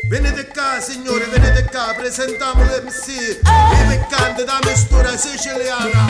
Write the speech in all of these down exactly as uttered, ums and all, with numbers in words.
Venite qua signore, venite qua, presentiamo l'M C, i piccanti da mistura siciliana.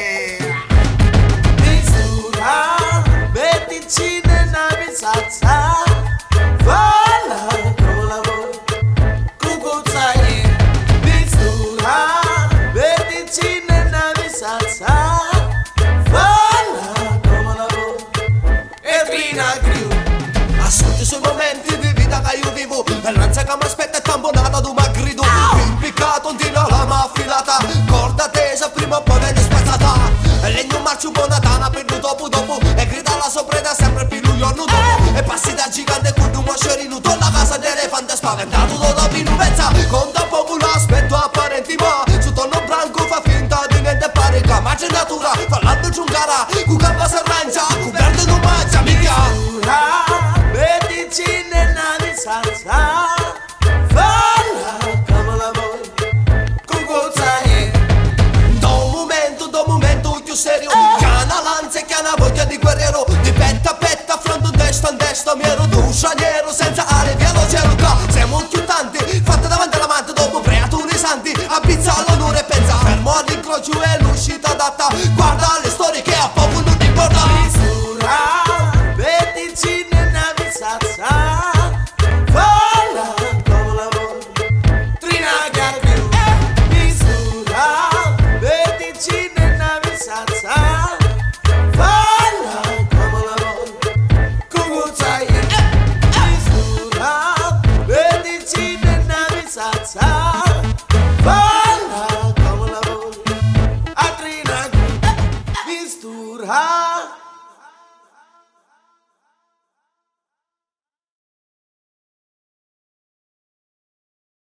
Mistura, mettici nella salsa, falla con la voce, cucuzzai. Mistura, mettici nella salsa, falla con la voce, e trina griu. Ascolti sui momenti di vita che io vivo, e l'ansia che mi aspetta è tambonata tu mi grido. Impiccato un tiro lama affilata, corda tesa prima o poi viene spezzata. E legno marcio buonatana per lui dopo dopo, e grida la sopreta sempre più lui giorno dopo. E passi da gigante con un moscerino, torna a casa d'elefante spaventato dopo in uvezza. Conta poco l'aspetto apparenti ma su tonno branco fa finta di niente parica. Ma c'è natura, fa l'alto giungara, cu campa s'arrangia, coperto non mangia mica. Mettici nella salsa, falla come la vuoi, con cosa è. Da un momento, da un momento più serio, che ha una lanza e che ha una voglia di guerriero. Di petta a petta, affronto testa in testa, mi ero tu straniero.